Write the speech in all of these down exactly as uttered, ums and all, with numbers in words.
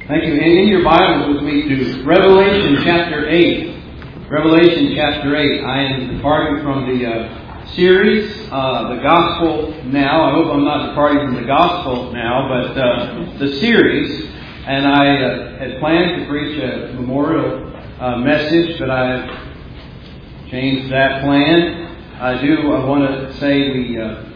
Thank you. And in your Bibles with me to Revelation chapter eight. Revelation chapter eight. I am departing from the uh, series, uh, The Gospel Now. I hope I'm not departing from the Gospel now, but uh, the series. And I uh, had planned to preach a memorial uh, message, but I've changed that plan. I do I want to say we uh,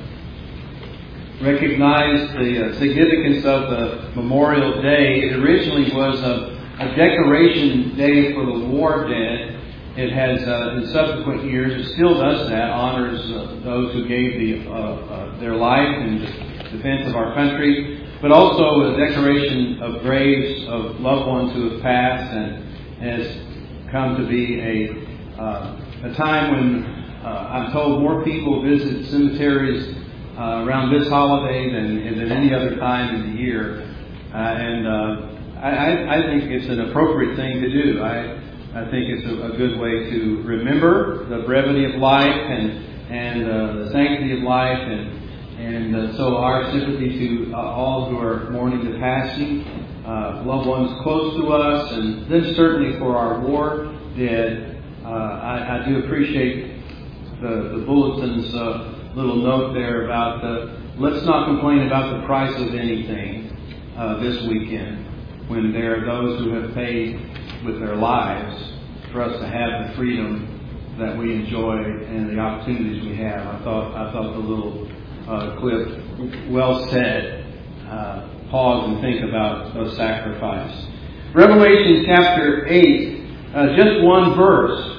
recognize the uh, significance of the Memorial Day. It originally was a, a decoration day for the war dead. It has, uh, in subsequent years, it still does that, honors uh, those who gave the, uh, uh, their life in defense of our country, but also a decoration of graves of loved ones who have passed, and has come to be a, uh, a time when uh, I'm told more people visit cemeteries Uh, around this holiday than, than any other time in the year. Uh, and uh, I, I think it's an appropriate thing to do. I, I think it's a, a good way to remember the brevity of life and, and uh, the sanctity of life. And, and uh, so our sympathy to uh, all who are mourning the passing, uh, loved ones close to us, and then certainly for our war dead. Uh, I, I do appreciate the, the bulletin's uh, little note there about the, let's not complain about the price of anything uh, this weekend, when there are those who have paid with their lives for us to have the freedom that we enjoy and the opportunities we have. I thought I thought the little uh, clip, well said. Uh, pause and think about those sacrifices. Revelation chapter eight, uh, just one verse.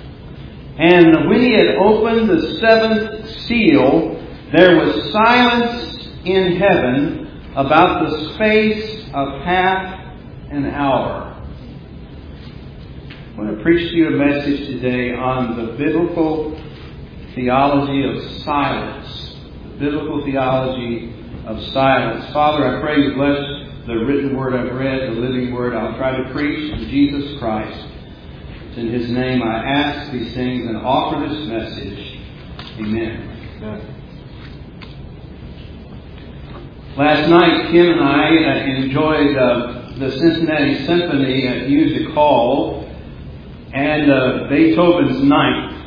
And when he had opened the seventh seal, there was silence in heaven about the space of half an hour. I want to preach to you a message today on the biblical theology of silence. The biblical theology of silence. Father, I pray you bless the written word I've read, the living word I'll try to preach in Jesus Christ. In His name I ask these things and offer this message. Amen. Amen. Last night, Kim and I uh, enjoyed uh, the Cincinnati Symphony at Music Hall and uh, Beethoven's Ninth.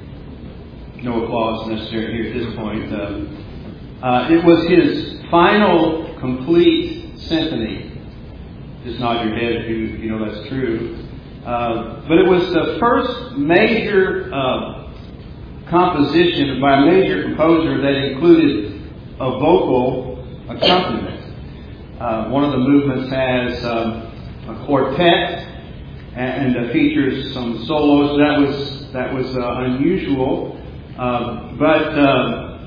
No applause necessary here at this point. Uh, uh, it was his final complete symphony. Just nod your head if you, if you know that's true. Uh, but it was the first major uh, composition by a major composer that included a vocal accompaniment. Uh, one of the movements has um, a quartet and, and uh, features some solos. That was that was uh, unusual, uh, but uh,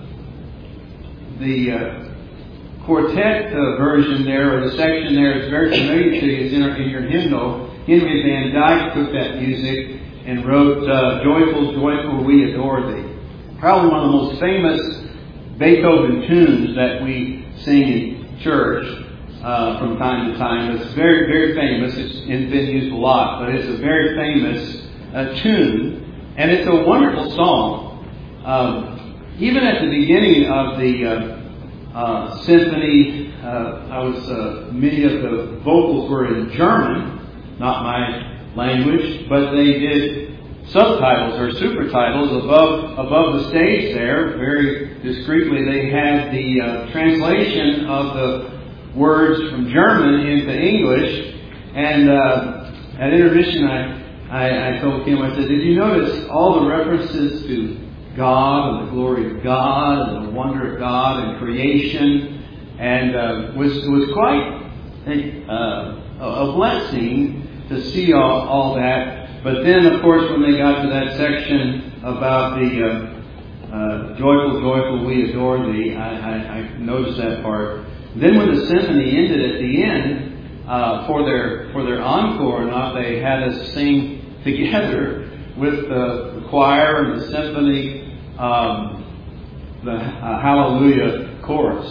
the uh, quartet uh, version there, or the section there, is very familiar to you. It's in, our, in your hymnal. Henry Van Dyke took that music and wrote uh, Joyful, Joyful, We Adore Thee. Probably one of the most famous Beethoven tunes that we sing in church uh, from time to time. It's very, very famous. It's been used a lot, but it's a very famous uh, tune. And it's a wonderful song. Um, even at the beginning of the uh, uh, symphony, uh, I was uh, many of the vocals were in German. Not my language, but they did subtitles or supertitles above above the stage there. Very discreetly, they had the uh, translation of the words from German into English. And uh, at intermission, I, I, I told Kim, I said, did you notice all the references to God and the glory of God and the wonder of God and creation? And uh, was was quite a, uh, a blessing to see all, all that. But then, of course, when they got to that section about the uh, uh, joyful, joyful, we adore thee, I, I, I noticed that part. Then when the symphony ended at the end, uh, for their for their encore, not they had us sing together with the, the choir and the symphony, um, the uh, Hallelujah chorus.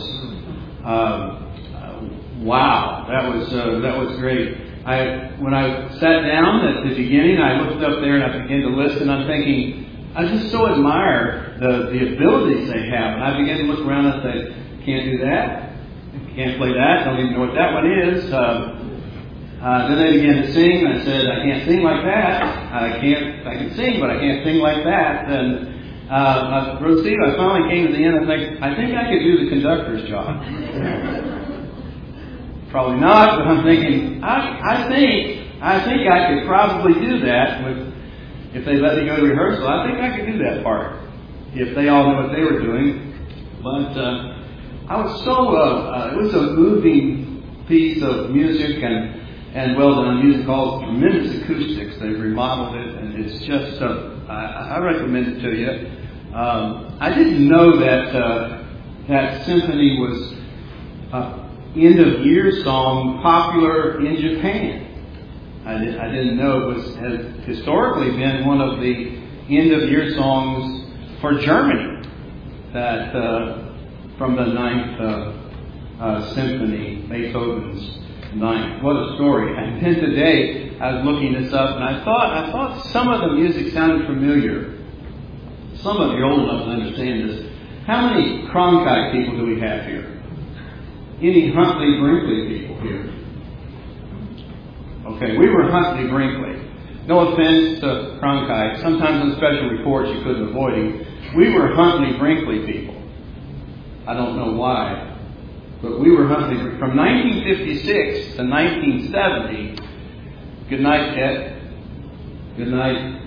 Um, wow, that was uh, that was great. I, when I sat down at the beginning, I looked up there and I began to listen. I'm thinking, I just so admire the, the abilities they have. And I began to look around and say, can't do that. Can't play that. Don't even know what that one is. Uh, Uh, then they began to sing, and I said, I can't sing like that. I can't, I can sing, but I can't sing like that. And uh, Brother Steve, I finally came to the end. I think, I think I could do the conductor's job. Probably not, but I'm thinking, I, I think, I think I could probably do that with, if they let me go to rehearsal. I think I could do that part if they all knew what they were doing. But uh, I was so, uh, uh, it was a moving piece of music and. And well done music, all tremendous acoustics. They've remodeled it, and it's just, uh, I, I recommend it to you. Um, I didn't know that uh, that symphony was uh, end of year song popular in Japan. I, did, I didn't know it was has historically been one of the end of year songs for Germany. That uh, from the ninth uh, uh, symphony, Beethoven's. Ninth. What a story. And then today I was looking this up and I thought I thought some of the music sounded familiar. Some of you are old enough to understand this. How many Cronkite people do we have here? Any Huntley Brinkley people here? Okay, we were Huntley Brinkley. No offense to Cronkite. Sometimes on special reports you couldn't avoid him. We were Huntley Brinkley people. I don't know why. But we were Huntley from nineteen fifty-six to nineteen seventy. Good night, Ted. Good night,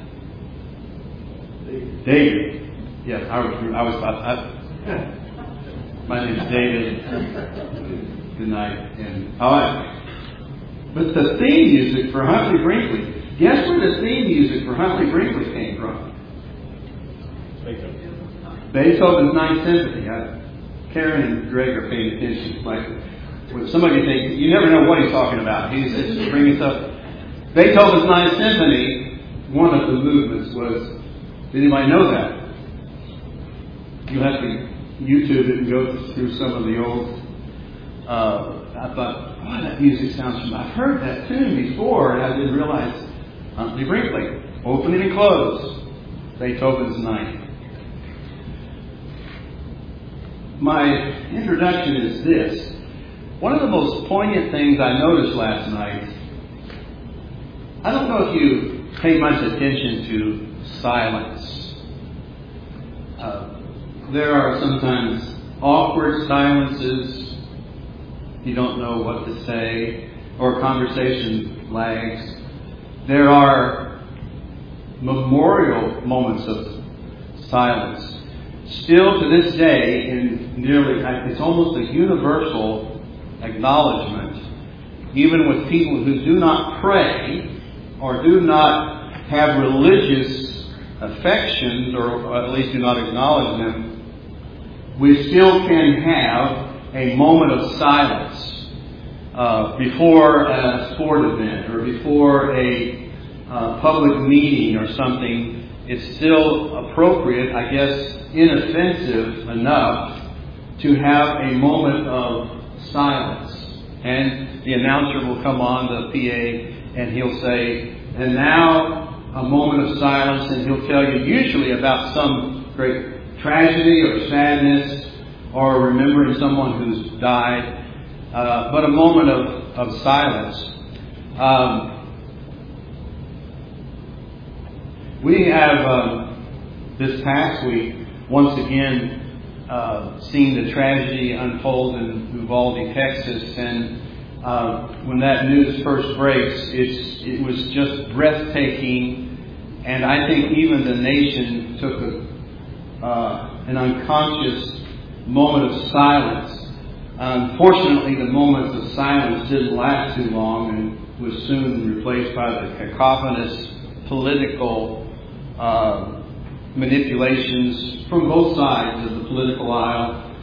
David. Yes, I was. I was. I, I, my name's David. Good night. And all right. But the theme music for Huntley Brinkley. Guess where the theme music for Huntley Brinkley came from? Beethoven. Beethoven's Ninth Symphony. I, Karen and Greg are paying attention. Like when somebody thinks, you never know what he's talking about. He's just bringing stuff. Beethoven's Ninth Symphony, one of the movements was, did anybody know that? You'll have to YouTube it and go through some of the old, uh, I thought, boy, that music sounds familiar. I've heard that tune before, and I didn't realize Huntley Brinkley. Opening and close, Beethoven's Ninth. My introduction is this. One of the most poignant things I noticed last night, I don't know if you pay much attention to silence. Uh, there are sometimes awkward silences. You don't know what to say, or conversation lags. There are memorial moments of silence. Still to this day, in nearly, it's almost a universal acknowledgement, even with people who do not pray or do not have religious affections, or at least do not acknowledge them, we still can have a moment of silence uh, before a sport event or before a uh, public meeting or something. It's still appropriate, I guess, inoffensive enough to have a moment of silence. And the announcer will come on the P A and he'll say, and now a moment of silence, and he'll tell you usually about some great tragedy or sadness or remembering someone who's died, uh, but a moment of, of silence. Um, we have, um, this past week, once again, uh, seen the tragedy unfold in Uvalde, Texas, and uh, when that news first breaks, it's, it was just breathtaking, and I think even the nation took a, uh, an unconscious moment of silence. Unfortunately, the moments of silence didn't last too long and was soon replaced by the cacophonous political uh, manipulations from both sides of the political aisle,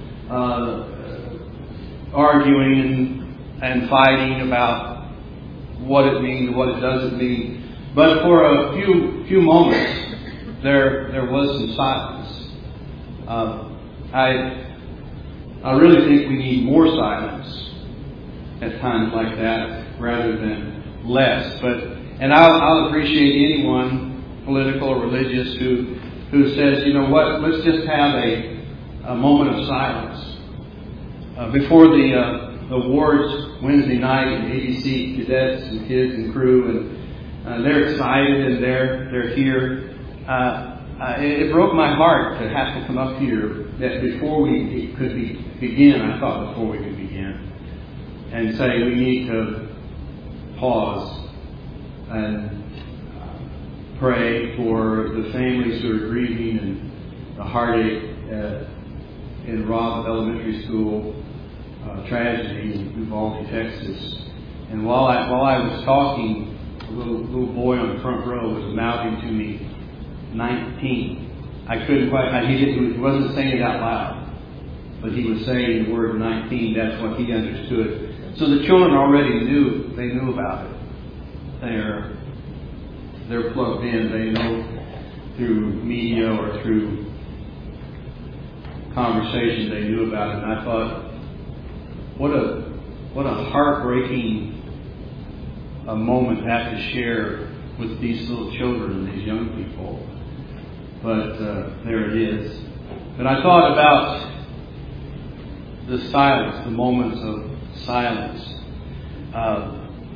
uh, arguing and, and fighting about what it means, what it doesn't mean. But for a few few moments, there there was some silence. Uh, I I really think we need more silence at times like that rather than less. But and I'll, I'll appreciate anyone, political or religious, who who says, you know what, let's just have a a moment of silence uh, before the uh, the awards Wednesday night, and A B C cadets and kids and crew, and uh, they're excited and they're they're here. Uh, uh, it, it broke my heart to have to come up here. That before we could be, begin, I thought before we could begin, and say we need to pause and pray for the families who are grieving and the heartache uh, in Robb Elementary School uh, tragedy in Uvalde, Texas. And while I while I was talking, a little little boy on the front row was mouthing to me, nineteen. I couldn't quite. I, he didn't. He wasn't saying it out loud, but he was saying the word nineteen. That's what he understood. So the children already knew. They knew about it. They're they're plugged in. They know through media or through conversation they knew about it. And I thought, what a what a heartbreaking a moment to have to share with these little children and these young people. But uh, there it is. But I thought about the silence, the moments of silence. Uh,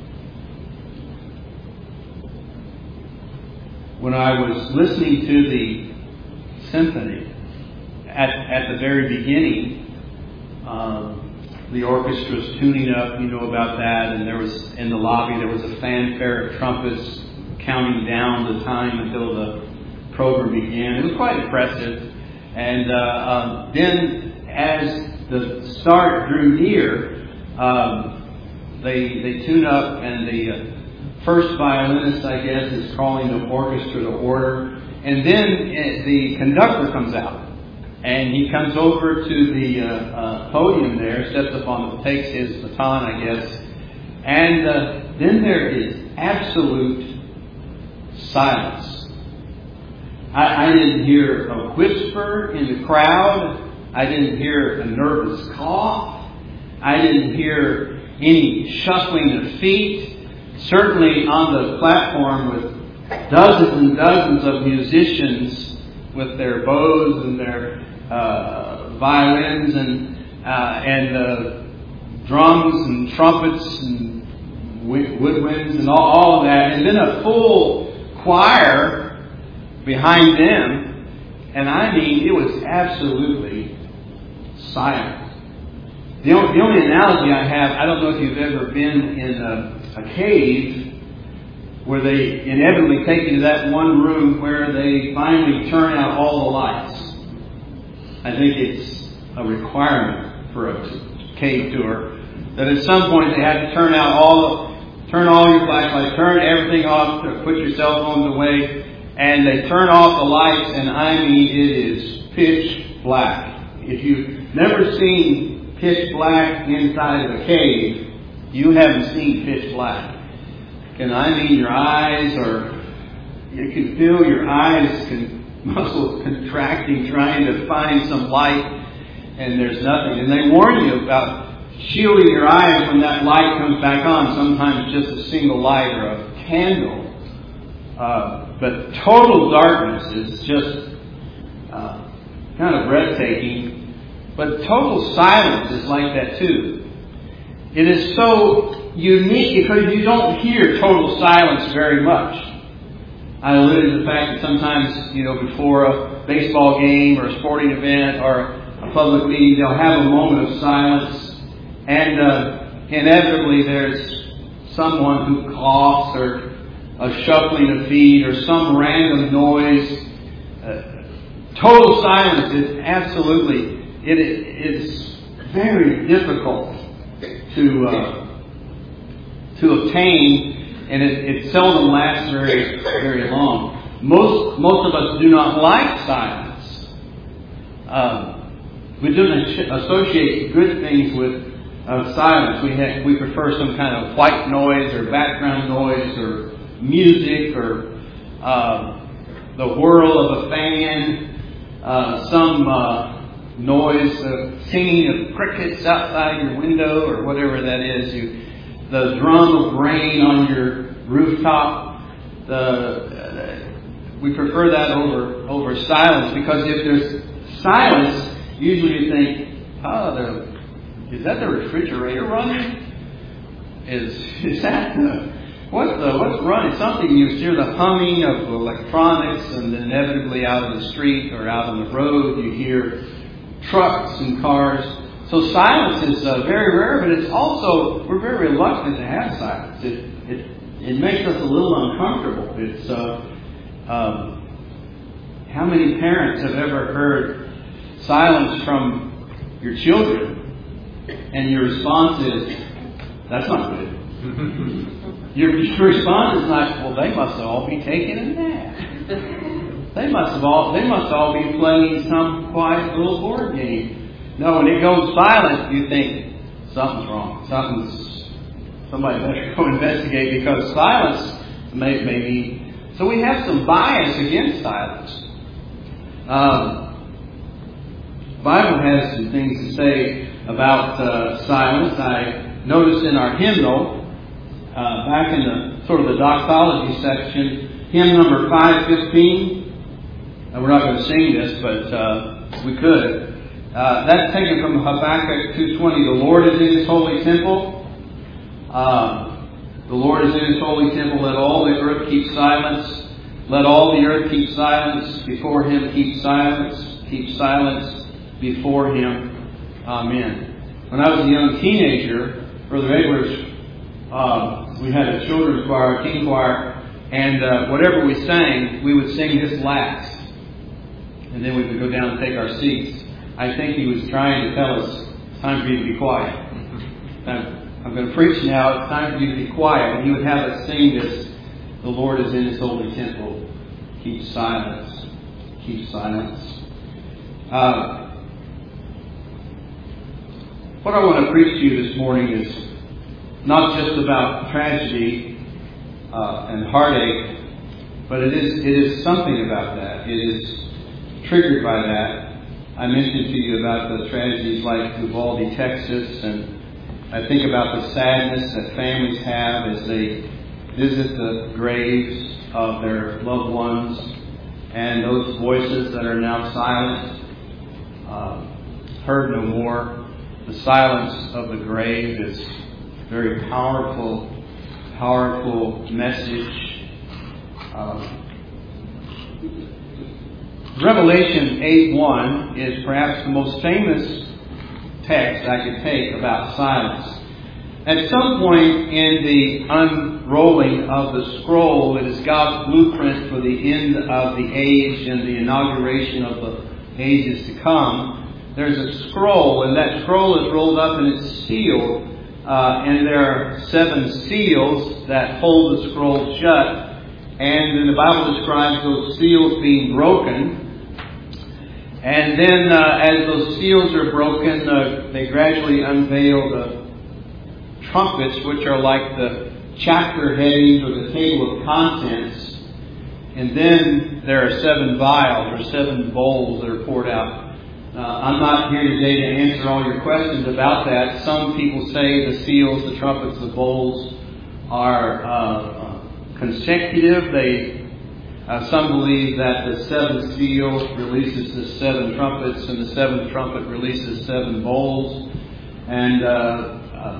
when I was listening to the symphony, at, at the very beginning, uh, the orchestra was tuning up, you know about that, and there was, in the lobby, there was a fanfare of trumpets counting down the time until the program began. It was quite impressive. And uh, uh, then, as the start drew near, um, they they tune up, and the uh, first violinist, I guess, is calling the orchestra to order. And then uh, the conductor comes out. And he comes over to the uh, uh, podium there, steps up on, takes his baton, I guess. And uh, then there is absolute silence. I, I didn't hear a whisper in the crowd. I didn't hear a nervous cough. I didn't hear any shuffling of feet. Certainly on the platform with dozens and dozens of musicians with their bows and their Uh, violins and uh, and uh, drums and trumpets and woodwinds and all, all of that, and then a full choir behind them, and I mean it was absolutely silent. The only, the only analogy I have, I don't know if you've ever been in a, a cave where they inevitably take you to that one room where they finally turn out all the lights. I think it's a requirement for a cave tour that at some point they have to turn out all, turn all your flashlights, turn everything off, put your cell phones away, and they turn off the lights, and I mean it is pitch black. If you've never seen pitch black inside of a cave, you haven't seen pitch black. And I mean your eyes are, you can feel your eyes can muscles contracting, trying to find some light, and there's nothing. And they warn you about shielding your eyes when that light comes back on, sometimes just a single light or a candle. Uh, but total darkness is just uh, kind of breathtaking. But total silence is like that too. It is so unique because you don't hear total silence very much. I alluded to the fact that sometimes, you know, before a baseball game or a sporting event or a public meeting, they'll have a moment of silence. And uh, inevitably there's someone who coughs or a shuffling of feet or some random noise. Uh, total silence is absolutely, it is very difficult to uh, to obtain. And it, it seldom lasts very, very long. Most most of us do not like silence. Um, we don't associate good things with uh, silence. We have, we prefer some kind of white noise or background noise or music or uh, the whirl of a fan, uh, some uh, noise, uh, singing of crickets outside your window or whatever that is. You. The drum of rain on your rooftop. The, uh, we prefer that over over silence because if there's silence, usually you think, "Oh, the, is that the refrigerator running?" is is that the, what's the what's running? Something you hear the humming of electronics, and then inevitably out in the street or out on the road you hear trucks and cars. So silence is uh, very rare, but it's also, we're very reluctant to have silence. It it it makes us a little uncomfortable. It's uh, um, how many parents have ever heard silence from your children, and your response is, "That's not good." Your, your response is not, "Well, they must all be taking a nap. They must have all they must all be playing some quiet little board game." No, when it goes silent, you think something's wrong. Something's somebody better go investigate, because silence may may be. So we have some bias against silence. Um, the Bible has some things to say about uh, silence. I noticed in our hymnal, uh, back in the sort of the doxology section, hymn number five fifteen. Uh, we're not going to sing this, but uh, we could. Uh, that's taken from Habakkuk two twenty. The Lord is in His holy temple. Uh, the Lord is in His holy temple. Let all the earth keep silence. Let all the earth keep silence before Him. Keep silence. Keep silence before Him. Amen. When I was a young teenager, Brother Edwards, uh, we had a children's choir, a teen choir, and uh, whatever we sang, we would sing this last. And then we would go down and take our seats. I think he was trying to tell us, it's time for you to be quiet. I'm, I'm going to preach now, it's time for you to be quiet. And he would have us sing this, the Lord is in His holy temple. Keep silence. Keep silence. Uh, what I want to preach to you this morning is not just about tragedy uh, and heartache, but it is it is something about that. It is triggered by that. I mentioned to you about the tragedies like Uvalde, Texas, and I think about the sadness that families have as they visit the graves of their loved ones, and those voices that are now silent, uh, heard no more. The silence of the grave is a very powerful, powerful message. Uh, Revelation eight one is perhaps the most famous text I could take about silence. At some point in the unrolling of the scroll, it is God's blueprint for the end of the age and the inauguration of the ages to come. There's a scroll, and that scroll is rolled up and it's sealed. Uh, and there are seven seals that hold the scroll shut. And then the Bible describes those seals being broken. And then uh, as those seals are broken, uh, they gradually unveil the trumpets, which are like the chapter headings or the table of contents. And then there are seven vials or seven bowls that are poured out. Uh, I'm not here today to answer all your questions about that. Some people say the seals, the trumpets, the bowls are uh, consecutive. They Uh, some believe that the seventh seal releases the seven trumpets, and the seventh trumpet releases seven bowls. And uh, uh,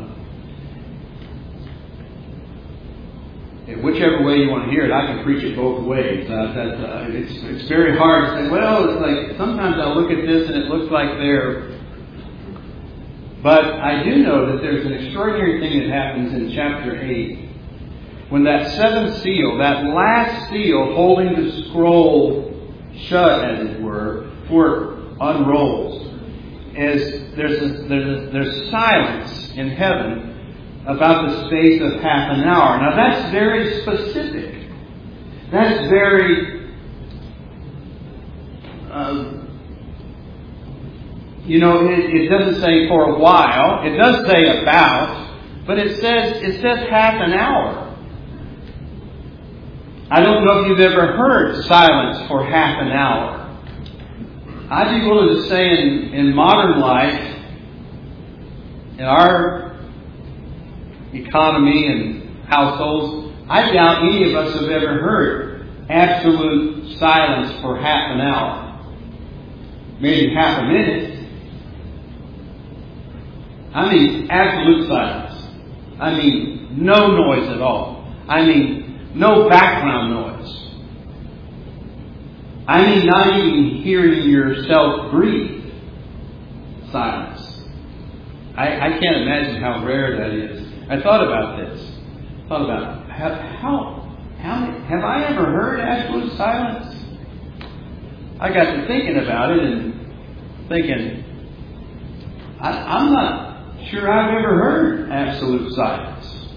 whichever way you want to hear it, I can preach it both ways. Uh, that, uh, it's, it's very hard to say, well, it's like sometimes I look at this and it looks like they're... But I do know that there's an extraordinary thing that happens in chapter eight. When that seventh seal, that last seal holding the scroll shut, as it were, before it unrolls, is there's a, there's a, there's silence in heaven about the space of half an hour. Now that's very specific. That's very, uh, you know, it, it doesn't say for a while. It does say about, but it says it says half an hour. I don't know if you've ever heard silence for half an hour. I'd be willing to say in, in modern life, in our economy and households, I doubt any of us have ever heard absolute silence for half an hour. Maybe half a minute. I mean absolute silence. I mean, no noise at all. I mean, no background noise. I mean, not even hearing yourself breathe. Silence. I, I can't imagine how rare that is. I thought about this. I thought about how, how, how have I ever heard absolute silence? I got to thinking about it and thinking, I, I'm not sure I've ever heard absolute silence.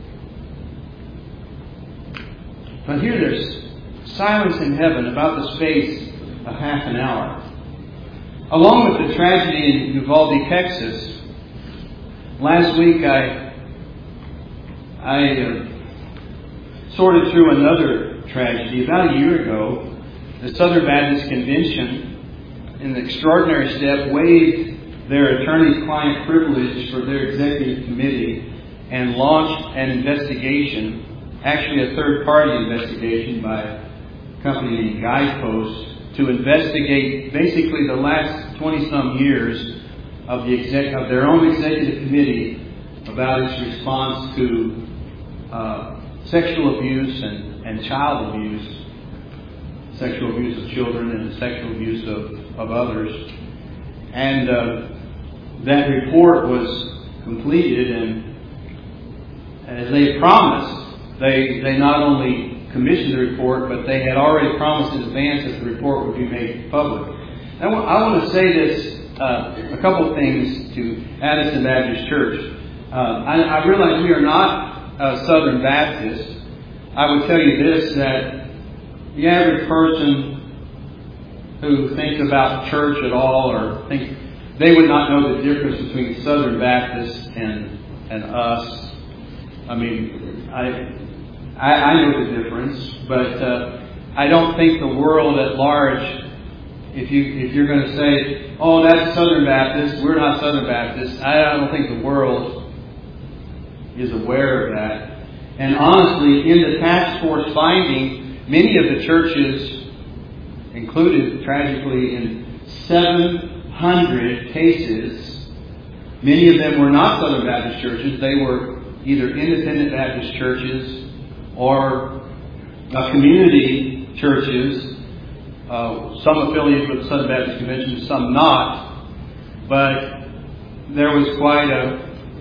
But here there's silence in heaven about the space of half an hour. Along with the tragedy in Uvalde, Texas, last week I I uh, sorted through another tragedy. About a year ago, the Southern Baptist Convention, in an extraordinary step, waived their attorney-client privilege for their executive committee and launched an investigation, actually a third-party investigation by a company named Guidepost, to investigate basically the last twenty-some years of the exec- of their own executive committee about its response to uh, sexual abuse and, and child abuse, sexual abuse of children and sexual abuse of, of others. And uh, that report was completed, and as they promised, they they not only commissioned the report, but they had already promised in advance that the report would be made public. I want, I want to say this, uh, a couple of things to Addison Baptist Church. Uh, I, I realize we are not uh, Southern Baptist. I would tell you this, that the average person who thinks about church at all, or think they would not know the difference between Southern Baptist and and us. I mean, I I, I know the difference, but uh, I don't think the world at large. If you if you're going to say, "Oh, that's Southern Baptist," we're not Southern Baptist. I don't think the world is aware of that. And honestly, in the task force finding, many of the churches included, tragically, in seven hundred cases. Many of them were not Southern Baptist churches. They were either independent Baptist churches or uh, community churches, uh, some affiliated with the Southern Baptist Convention, some not. But there was quite a...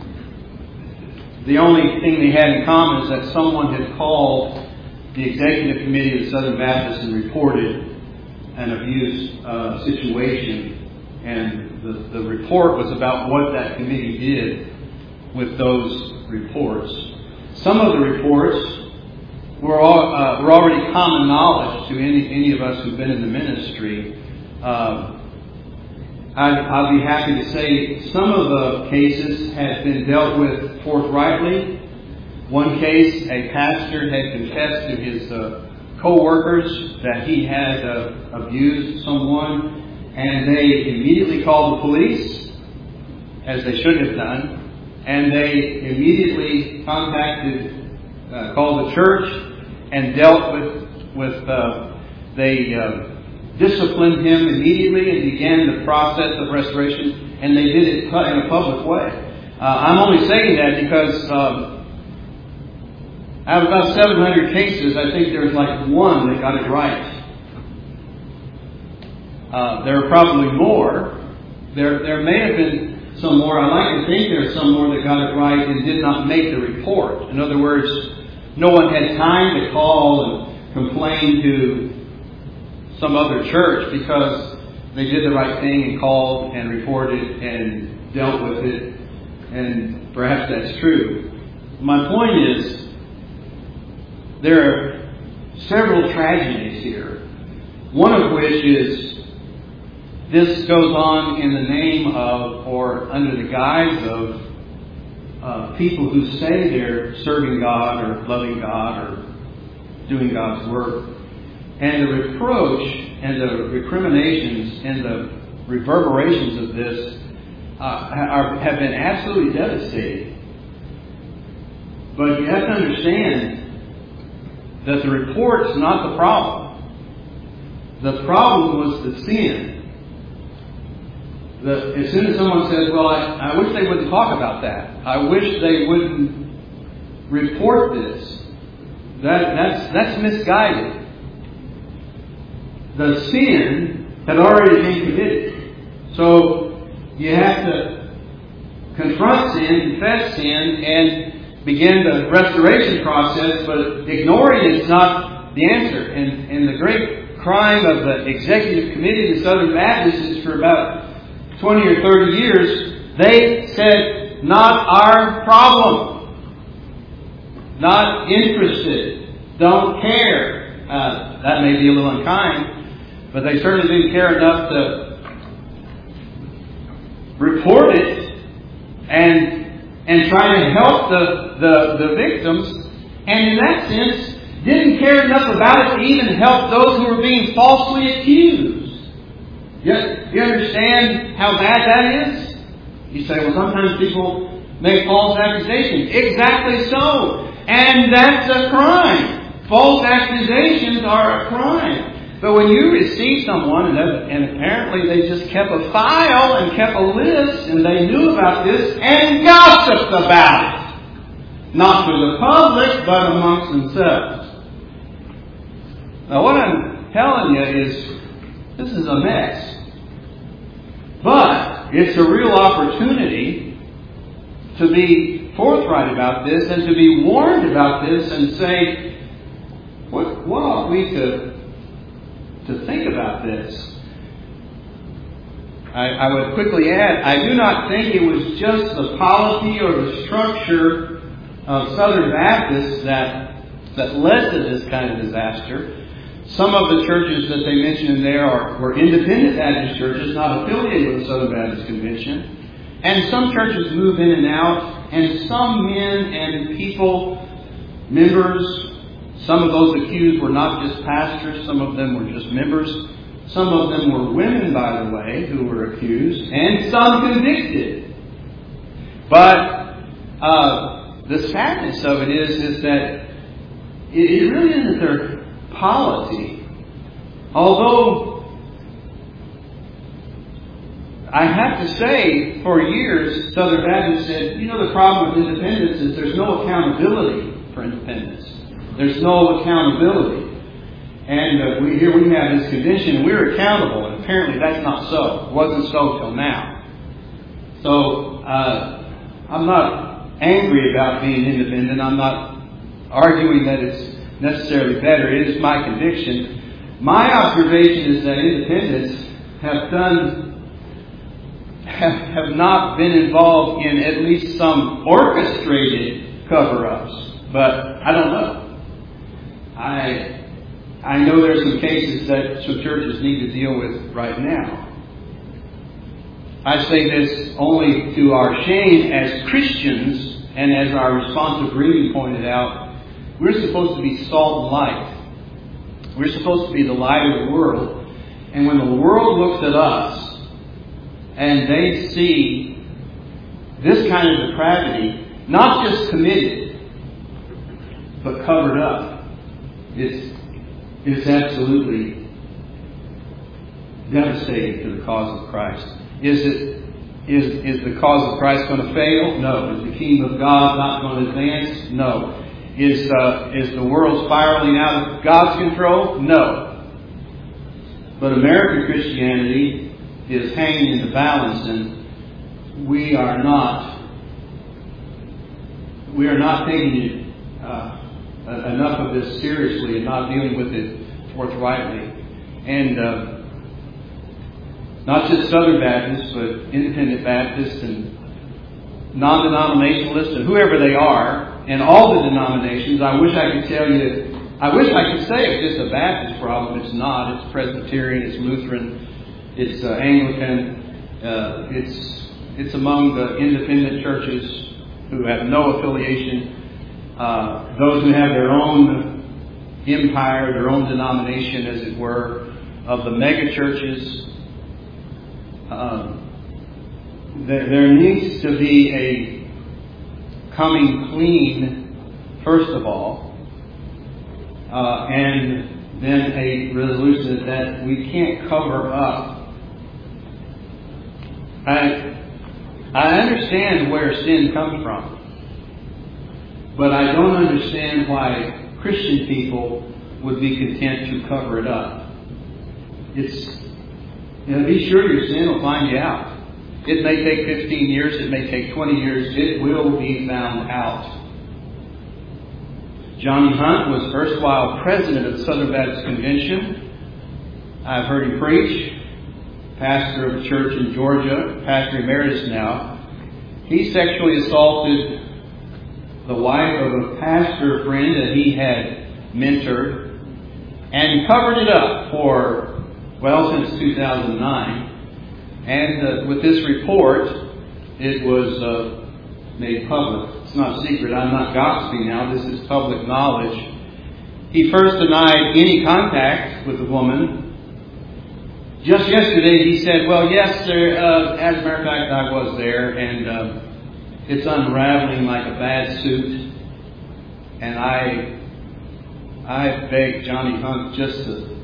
The only thing they had in common is that someone had called the executive committee of the Southern Baptist and reported an abuse uh, situation. And the, the report was about what that committee did with those reports. Some of the reports were, all, uh, were already common knowledge to any, any of us who've been in the ministry. Uh, I'd, I'd be happy to say some of the cases had been dealt with forthrightly. One case, a pastor had confessed to his uh, co-workers that he had uh, abused someone, and they immediately called the police, as they should have done, and they immediately contacted, uh, called the church, and dealt with, with uh, they uh, disciplined him immediately and began the process of restoration, and they did it in a public way. Uh, I'm only saying that because um, out of about seven hundred cases, I think there's like one that got it right. Uh, there are probably more. There, there may have been some more. I like to think there's some more that got it right and did not make the report. In other words, no one had time to call and complain to some other church because they did the right thing and called and reported and dealt with it. And perhaps that's true. My point is, there are several tragedies here. One of which is this goes on in the name of, or under the guise of, uh, people who say they're serving God or loving God or doing God's work. And the reproach and the recriminations and the reverberations of this uh, are, have been absolutely devastating. But you have to understand that the report's not the problem. The problem was the sin. The, as soon as someone says, well, I, I wish they wouldn't talk about that. I wish they wouldn't report this. That, that's, that's misguided. The sin had already been committed. So you have to confront sin, confess sin, and begin the restoration process, but ignoring is not the answer. And, and the great crime of the executive committee of the Southern Baptists is for about twenty or thirty years, they said, not our problem. Not interested. Don't care. Uh, that may be a little unkind, but they certainly didn't care enough to report it and and try to help the, the, the victims, and in that sense, didn't care enough about it to even help those who were being falsely accused. You, you understand how bad that is? You say, well, sometimes people make false accusations. Exactly so. And that's a crime. False accusations are a crime. But when you receive someone, and, and apparently they just kept a file and kept a list, and they knew about this and gossiped about it. Not to the public, but amongst themselves. Now what I'm telling you is, this is a mess. But it's a real opportunity to be forthright about this and to be warned about this and say, what, what ought we to, to think about this? I, I would quickly add, I do not think it was just the polity or the structure of Southern Baptists that, that led to this kind of disaster. Some of the churches that they mentioned in there are, were independent Baptist churches, not affiliated with the Southern Baptist Convention. And some churches move in and out, and some men and people, members, some of those accused were not just pastors, some of them were just members. Some of them were women, by the way, who were accused, and some convicted. But uh, the sadness of it is, is that it, it really isn't their polity. Although I have to say, for years, Southern Baptists said, you know, the problem with independence is there's no accountability for independence. There's no accountability. And uh, we, here we have this convention, we're accountable, and apparently that's not so. It wasn't so till now. So, uh, I'm not angry about being independent. I'm not arguing that it's necessarily better. It is my conviction. My observation is that independents have done, have, have not been involved in at least some orchestrated cover-ups. But I don't know. I... I know there's some cases that some churches need to deal with right now. I say this only to our shame as Christians, and as our responsive reading pointed out, we're supposed to be salt and light. We're supposed to be the light of the world. And when the world looks at us and they see this kind of depravity, not just committed, but covered up, it's It's absolutely devastating to the cause of Christ. Is it is is the cause of Christ going to fail? No. Is the kingdom of God not going to advance? No. Is uh, is the world spiraling out of God's control? No. But American Christianity is hanging in the balance, and we are not we are not taking it. Uh, enough of this seriously and not dealing with it forthrightly. And uh, not just Southern Baptists, but Independent Baptists and non-denominationalists and whoever they are, and all the denominations. I wish I could tell you, I wish I could say it's just a Baptist problem. It's not. It's Presbyterian, it's Lutheran, it's uh, Anglican, uh, it's, it's among the independent churches who have no affiliation. Uh, those who have their own empire, their own denomination, as it were, of the mega churches. Um, there, there needs to be a coming clean, first of all, uh, and then a resolution that we can't cover up. I I understand where sin comes from. But I don't understand why Christian people would be content to cover it up. It's, you know, be sure your sin will find you out. It may take fifteen years, it may take twenty years, it will be found out. Johnny Hunt was erstwhile president of the Southern Baptist Convention. I've heard him preach. Pastor of a church in Georgia, pastor emeritus now. He sexually assaulted the wife of a pastor friend that he had mentored and covered it up for, well, since two thousand nine. And uh, with this report, it was uh, made public. It's not secret. I'm not gossiping now. This is public knowledge. He first denied any contact with the woman. Just yesterday he said, well, yes, sir, uh, as a matter of fact, I was there, and uh, it's unraveling like a bad suit. And I I begged Johnny Hunt just to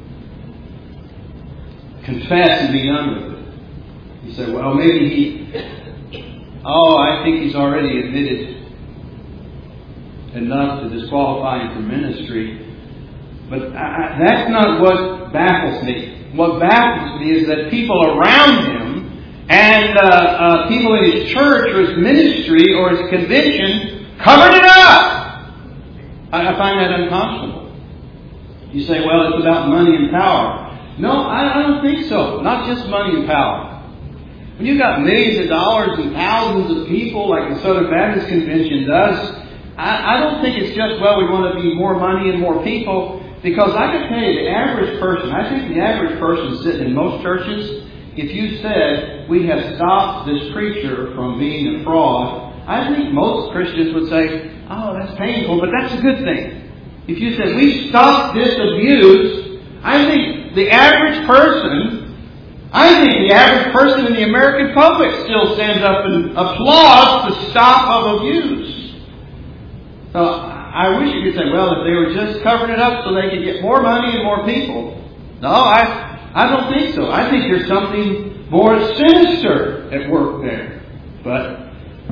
confess and be done with it. He said, well, maybe he, oh, I think he's already admitted enough to disqualify him from ministry. But I, that's not what baffles me. What baffles me is that people around him and uh, uh, people in his church or his ministry or his convention covered it up. I, I find that unconscionable. You say, well, it's about money and power. No, I, I don't think so. Not just money and power. When you've got millions of dollars and thousands of people like the Southern Baptist Convention does, I, I don't think it's just, well, we want to be more money and more people. Because I can tell you, the average person, I think the average person sitting in most churches, if you said, we have stopped this preacher from being a fraud, I think most Christians would say, oh, that's painful, but that's a good thing. If you said, we stopped this abuse, I think the average person, I think the average person in the American public still stands up and applauds the stop of abuse. So, I wish you could say, well, if they were just covering it up so they could get more money and more people. No, I I don't think so. I think there's something more sinister at work there. But,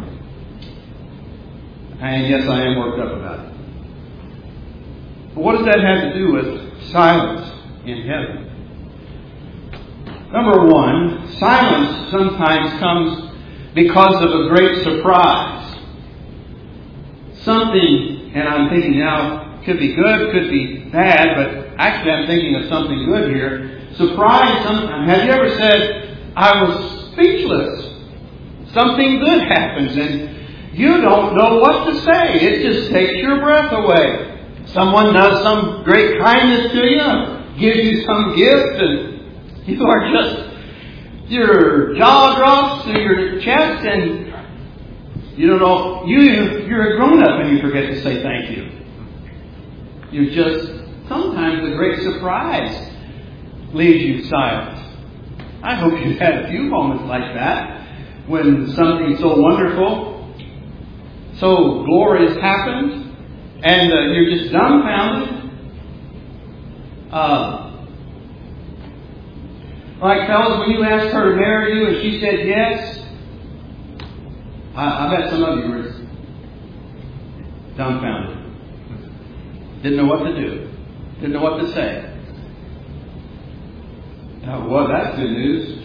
and yes, I am worked up about it. But what does that have to do with silence in heaven? Number one, silence sometimes comes because of a great surprise. Something. And I'm thinking now, could be good, could be bad, but actually I'm thinking of something good here. Surprise, sometimes. Have you ever said, I was speechless? Something good happens and you don't know what to say. It just takes your breath away. Someone does some great kindness to you, gives you some gift, and you are just, your jaw drops to your chest and you don't know, you, you're a grown-up and you forget to say thank you. You just, sometimes the great surprise leaves you silent. I hope you've had a few moments like that when something so wonderful, so glorious happened and uh, you're just dumbfounded. Uh, like fellas, when you asked her to marry you and she said yes, I, I bet some of you were dumbfounded. Didn't know what to do. Didn't know what to say. Oh, well, that's good news.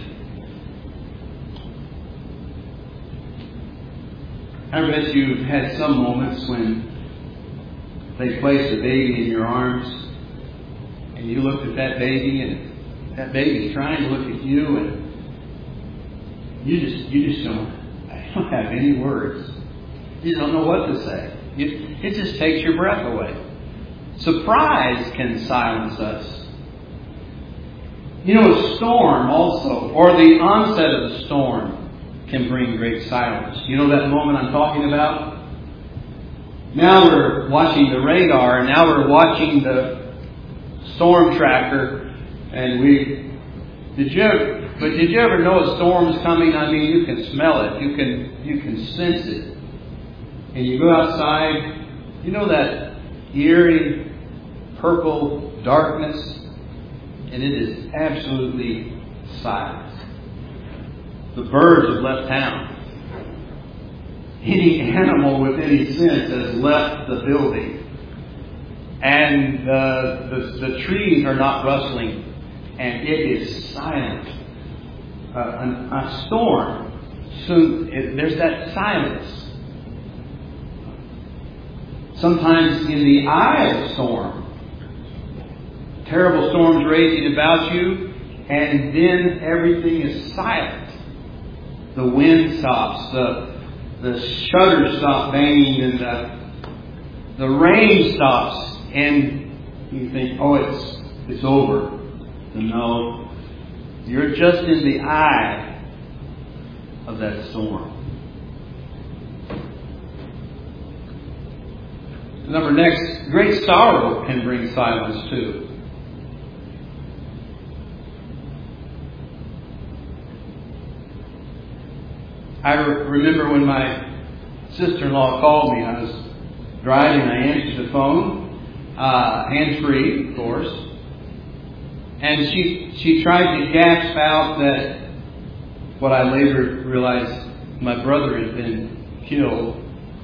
I bet you've had some moments when they placed a baby in your arms and you looked at that baby and that baby's trying to look at you and you just, you just don't I don't have any words. You don't know what to say. You, it just takes your breath away. Surprise can silence us. You know, a storm also, or the onset of the storm, can bring great silence. You know that moment I'm talking about? Now we're watching the radar, and now we're watching the storm tracker, and we... Did you ever... But did you ever know a storm is coming? I mean, you can smell it. You can you can sense it. And you go outside, you know that eerie purple darkness, and it is absolutely silent. The birds have left town. any animal with any sense has left the building. And uh, the, the trees are not rustling. And it is silent. Uh, a, a storm. Soon, it, there's that silence. Sometimes in the eye of a storm, terrible storms raging about you, and then everything is silent. The wind stops, the the shutters stop banging, and the the rain stops, and you think, "Oh, it's it's over." No, you're just in the eye of that storm. Number next, great sorrow can bring silence too. I re- remember when my sister-in-law called me. I was driving. I answered the phone, uh, hands-free, of course, and she she tried to gasp out that what I later realized my brother had been killed.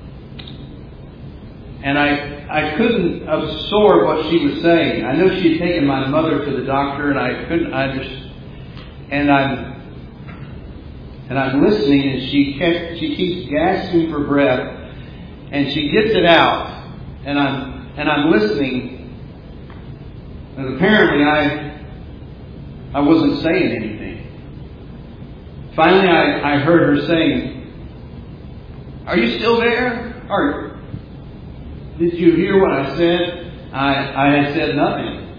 And I, I couldn't absorb what she was saying. I know she had taken my mother to the doctor, and I couldn't understand. And I'm, and I'm listening, and she kept, she keeps gasping for breath, and she gets it out, and I'm, and I'm listening. And apparently, I, I wasn't saying anything. Finally, I, I heard her saying, "Are you still there? Or did you hear what I said?" I, I had said nothing.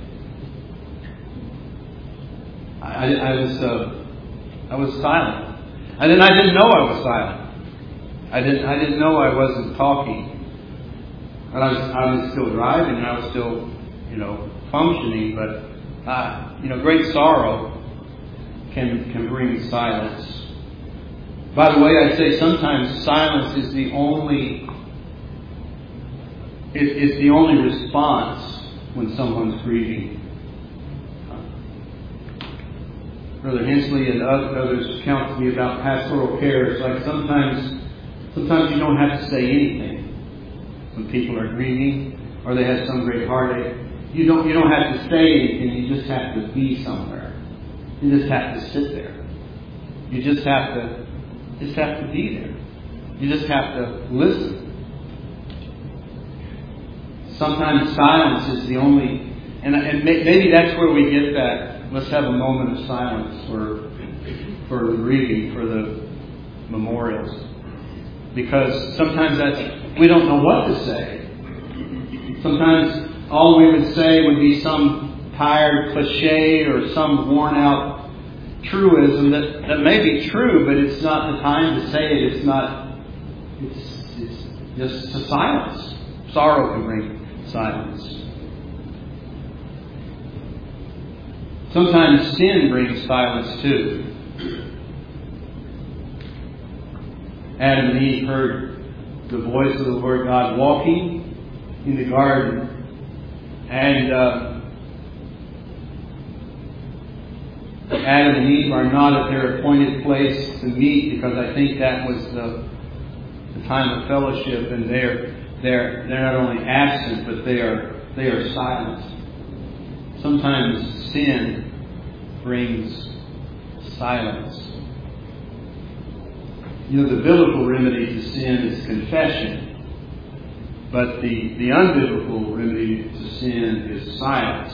I, I was uh, I was silent. And then I didn't know I was silent. I didn't I didn't know I wasn't talking. And I was I was still driving, and I was still, you know, functioning. But uh, you know, great sorrow can can bring silence. By the way, I say sometimes silence is the only. It's the only response when someone's grieving. Brother Hensley and others counsel me about pastoral care. It's like sometimes, sometimes you don't have to say anything when people are grieving or they have some great heartache. You don't, you don't have to say anything. You just have to be somewhere. You just have to sit there. You just have to, just have to be there. You just have to listen. Sometimes silence is the only, and, and maybe that's where we get that. Let's have a moment of silence for for the grieving, for the memorials, because sometimes that's we don't know what to say. Sometimes all we would say would be some tired cliche or some worn out truism that, that may be true, but it's not the time to say it. It's not. It's it's just a silence. Sorrow can bring silence. Sometimes sin brings silence too. Adam and Eve heard the voice of the Lord God walking in the garden, and uh, Adam and Eve are not at their appointed place to meet, because I think that was the, the time of fellowship, and they're They're they're not only absent, but they are they are silent. Sometimes sin brings silence. You know, the biblical remedy to sin is confession, but the, the unbiblical remedy to sin is silence.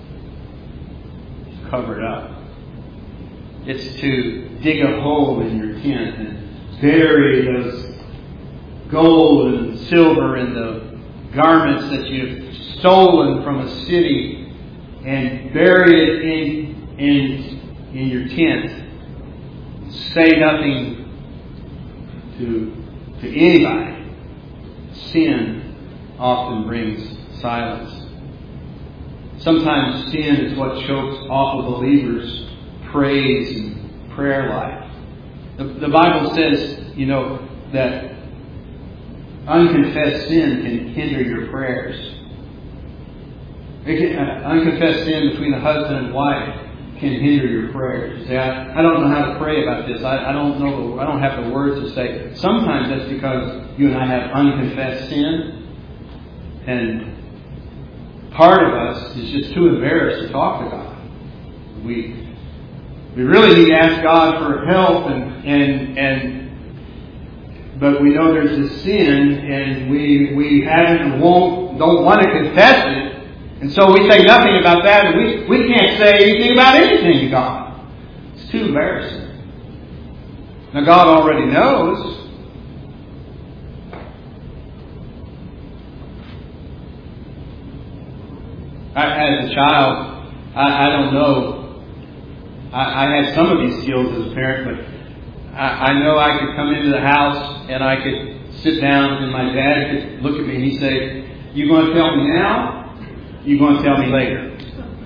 It's covered up. It's to dig a hole in your tent and bury those gold and silver and the garments that you've stolen from a city, and bury it in in in your tent. Say nothing to to anybody. Sin often brings silence. Sometimes sin is what chokes off a believer's praise and prayer life. The, the Bible says, you know, that unconfessed sin can hinder your prayers. It can, uh, unconfessed sin between a husband and wife can hinder your prayers. You say, I, I don't know how to pray about this. I, I don't know. I don't have the words to say. Sometimes that's because you and I have unconfessed sin, and part of us is just too embarrassed to talk to God. We we really need to ask God for help, and and and but we know there's a sin, and we we haven't and won't don't want to confess it. And so we say nothing about that, and we, we can't say anything about anything to God. It's too embarrassing. Now God already knows. I, as a child, I, I don't know. I, I had some of these skills as a parent, but I, I know I could come into the house and I could sit down, and my dad could look at me and he'd say, "You going to tell me now? You're going to tell me later."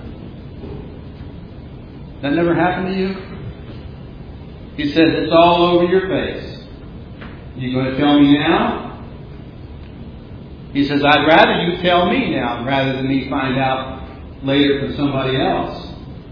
That never happened to you? He says, it's all over your face. You're going to tell me now? He says, I'd rather you tell me now rather than me find out later from somebody else.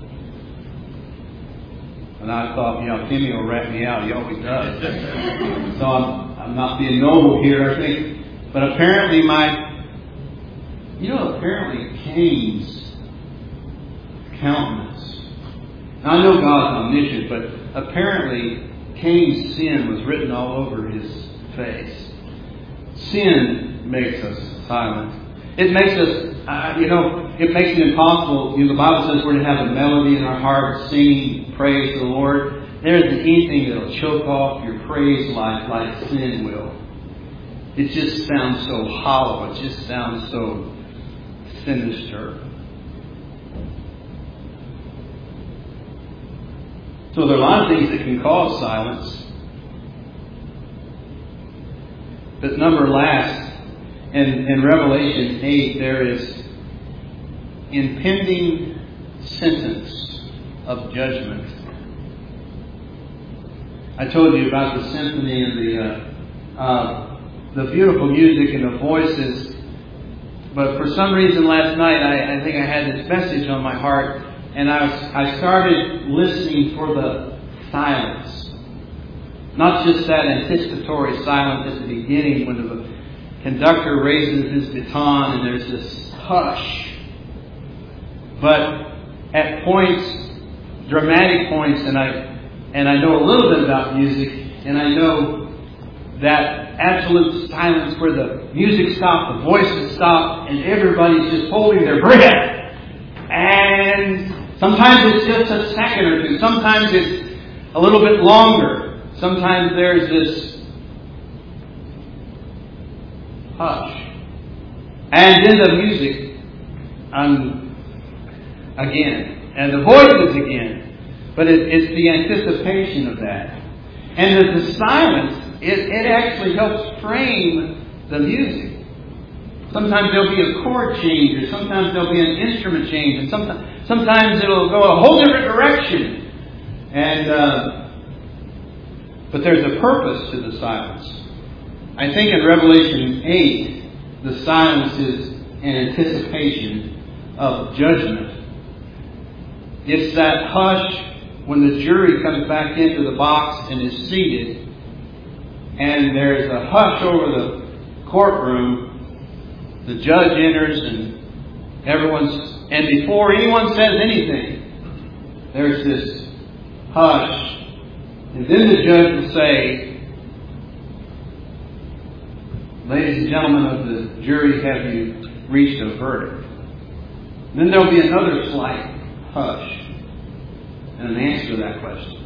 And I thought, you know, Timmy will rat me out. He always does. So I'm, I'm not being noble here, I think. But apparently my You know, apparently Cain's countenance. Now, I know God's omniscient, but apparently Cain's sin was written all over his face. Sin makes us silent. It makes us, uh, you know, it makes it impossible. You know, the Bible says we're to have a melody in our heart, singing praise to the Lord. There isn't anything that will choke off your praise life like sin will. It just sounds so hollow. It just sounds so sinister. So there are a lot of things that can cause silence. But number last, in, in Revelation eight, there is impending sentence of judgment. I told you about the symphony and the uh, uh, the beautiful music and the voices. But for some reason last night, I, I think I had this message on my heart, and I, was, I started listening for the silence. Not just that anticipatory silence at the beginning when the conductor raises his baton and there's this hush. But at points, dramatic points, and I and I know a little bit about music, and I know that absolute silence where the music stopped, the voices stopped, and everybody's just holding their breath. And sometimes it's just a second or two. Sometimes it's a little bit longer. Sometimes there's this hush. And then the music um, again. And the voices again. But it, it's the anticipation of that. And the, the silence, it, it actually helps frame the music. Sometimes there'll be a chord change, or sometimes there'll be an instrument change, and sometimes sometimes it'll go a whole different direction. And uh, but there's a purpose to the silence. I think in Revelation eight, the silence is an anticipation of judgment. It's that hush when the jury comes back into the box and is seated, and there's a hush over the courtroom. The judge enters, and everyone's, and before anyone says anything, there's this hush. And then the judge will say, "Ladies and gentlemen of the jury, have you reached a verdict?" And then there'll be another slight hush and an answer to that question.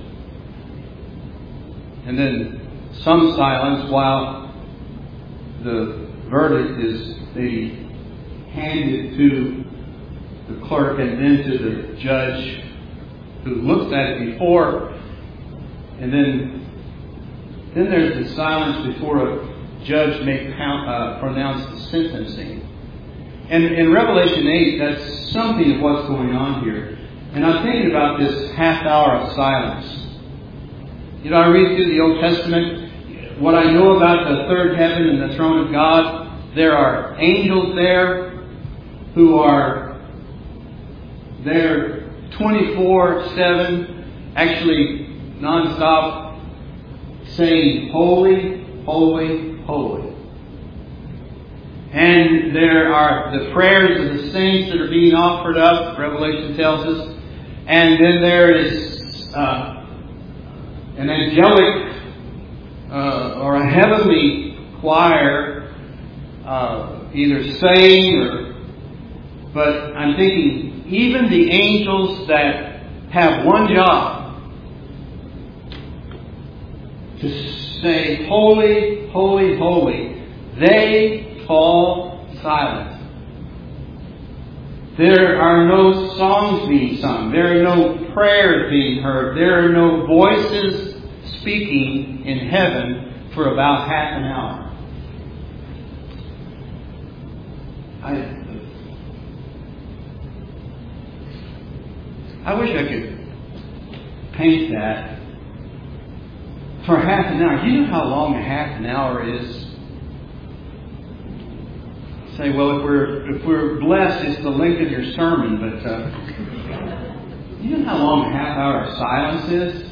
And then some silence while the verdict is maybe handed to the clerk and then to the judge who looked at it before. And then, then there's the silence before a judge may count, uh, pronounce the sentencing. And in Revelation eight, that's something of what's going on here. And I'm thinking about this half hour of silence. You know, I read through the Old Testament. What I know about the third heaven and the throne of God, there are angels there who are there twenty-four seven, actually nonstop, saying, holy, holy, holy. And there are the prayers of the saints that are being offered up, Revelation tells us. And then there is uh, an angelic uh, or a heavenly choir, uh, either saying or... But I'm thinking, even the angels that have one job, to say, holy, holy, holy, they fall silent. There are no songs being sung. There are no prayers being heard. There are no voices speaking in heaven for about half an hour. I, I wish I could paint that for half an hour. You know how long a half an hour is? Say, well, if we're if we're blessed, it's the length of your sermon. But uh, you know how long a half hour of silence is?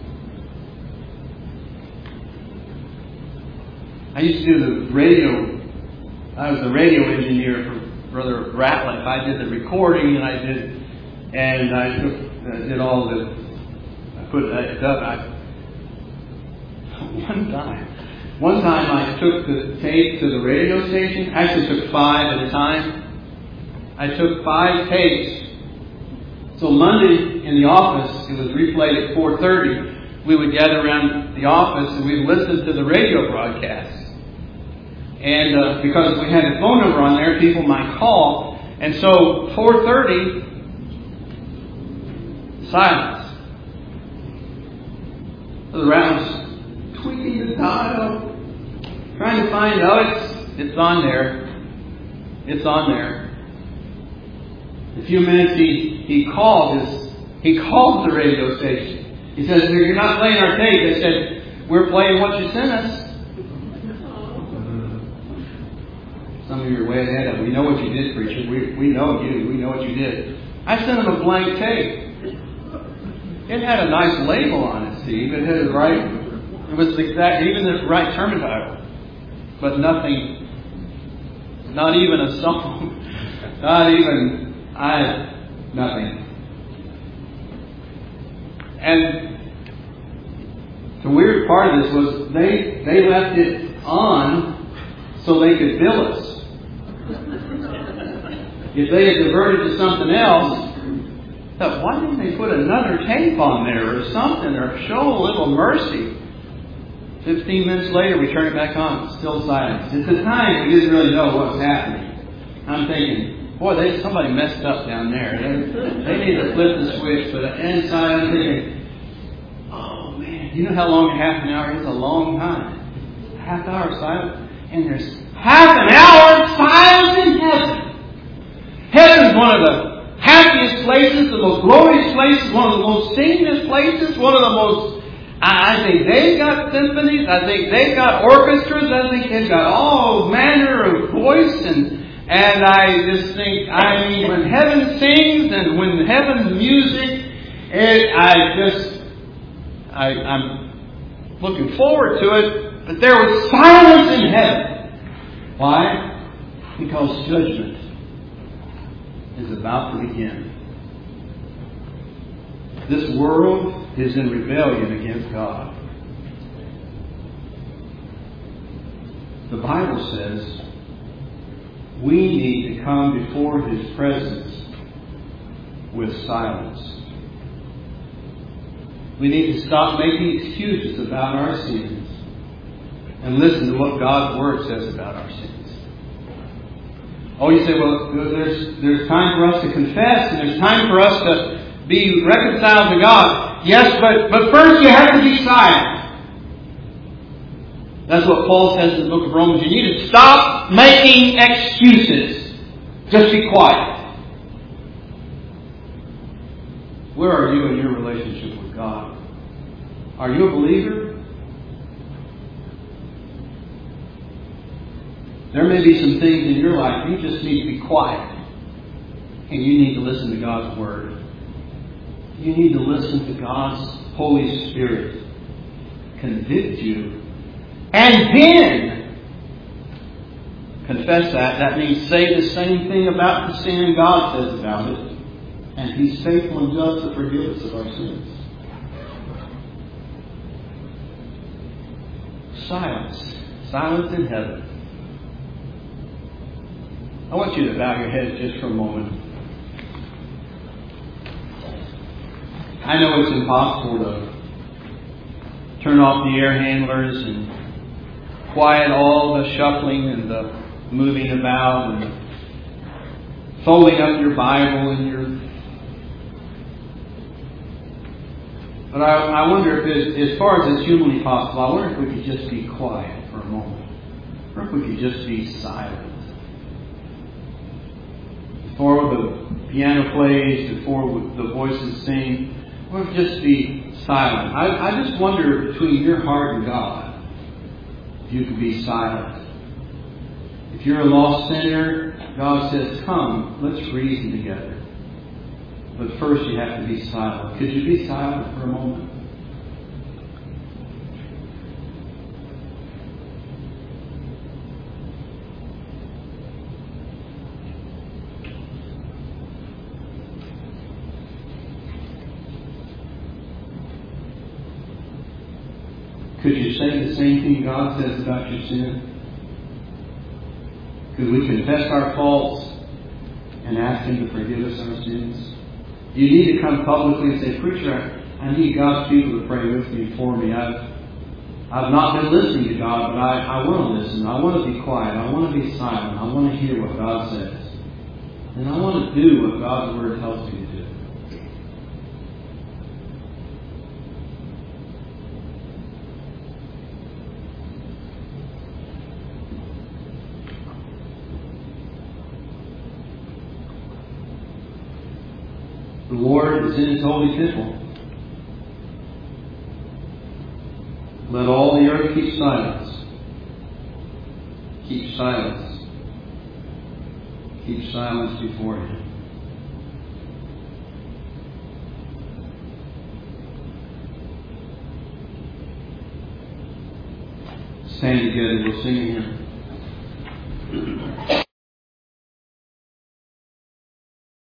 I used to do the radio. I was the radio engineer for Brother Ratliff. I did the recording, and I did, and I took, uh, did all the. I put it up. I, one time. One time I took the tape to the radio station. I actually took five at a time. I took five tapes. So Monday in the office, it was replayed at four thirty. We would gather around the office and we'd listen to the radio broadcasts. And uh, because we had a phone number on there, people might call. And so four thirty, silence. So the rounds tweaking the dial. Trying to find out, it's, it's on there. It's on there. In a few minutes he, he called his, he called the radio station. He says, you're not playing our tape. They said, we're playing what you sent us. Some of you are way ahead of it. We know what you did, preacher. We, we know you. We know what you did. I sent him a blank tape. It had a nice label on it, Steve. It had the right, it was the exact, even the right turntile. But nothing, not even a song, not even, I, nothing. And the weird part of this was they, they left it on so they could bill us. If they had diverted to something else, I thought, why didn't they put another tape on there or something, or show a little mercy? Fifteen minutes later, we turn it back on. Still silence. At the time, we didn't really know what was happening. I'm thinking, boy, they, somebody messed up down there. They, they need to flip the switch. But inside, I'm thinking, oh man, you know how long a half an hour is? A long time. A half hour of silence. And there's half an hour of silence in heaven. Heaven's one of the happiest places, the most glorious places, one of the most singest places, one of the most... I think they've got symphonies. I think they've got orchestras. I think they've got all manner of voice. And and I just think, I mean, when heaven sings and when heaven's music, it, I just, I, I'm looking forward to it. But there was silence in heaven. Why? Because judgment is about to begin. This world is in rebellion against God. The Bible says we need to come before His presence with silence. We need to stop making excuses about our sins and listen to what God's Word says about our sins. Oh, you say, well, there's, there's time for us to confess and there's time for us to be reconciled to God. Yes, but, but first you have to be silent. That's what Paul says in the book of Romans. You need to stop making excuses. Just be quiet. Where are you in your relationship with God? Are you a believer? There may be some things in your life you just need to be quiet. And you need to listen to God's Word. You need to listen to God's Holy Spirit convict you. And then confess that. That means say the same thing about the sin God says about it. And He's faithful and just to forgive us of our sins. Silence. Silence in heaven. I want you to bow your heads just for a moment. I know it's impossible to turn off the air handlers and quiet all the shuffling and the moving about and folding up your Bible and your... But I, I wonder if, it's, as far as it's humanly possible, I wonder if we could just be quiet for a moment. Or if we could just be silent. Before the piano plays, before the voices sing, or just be silent. I, I just wonder between your heart and God, if you could be silent. If you're a lost sinner, God says, come, let's reason together. But first you have to be silent. Could you be silent for a moment? Could you say the same thing God says about your sin? Could we confess our faults and ask Him to forgive us our sins? You need to come publicly and say, Preacher, I need God's people to pray with me, for me. I've, I've not been listening to God, but I, I want to listen. I want to be quiet. I want to be silent. I want to hear what God says. And I want to do what God's Word tells me to do. The Lord is in His holy temple. Let all the earth keep silence. Keep silence. Keep silence before Him. Stand together. We'll sing a hymn.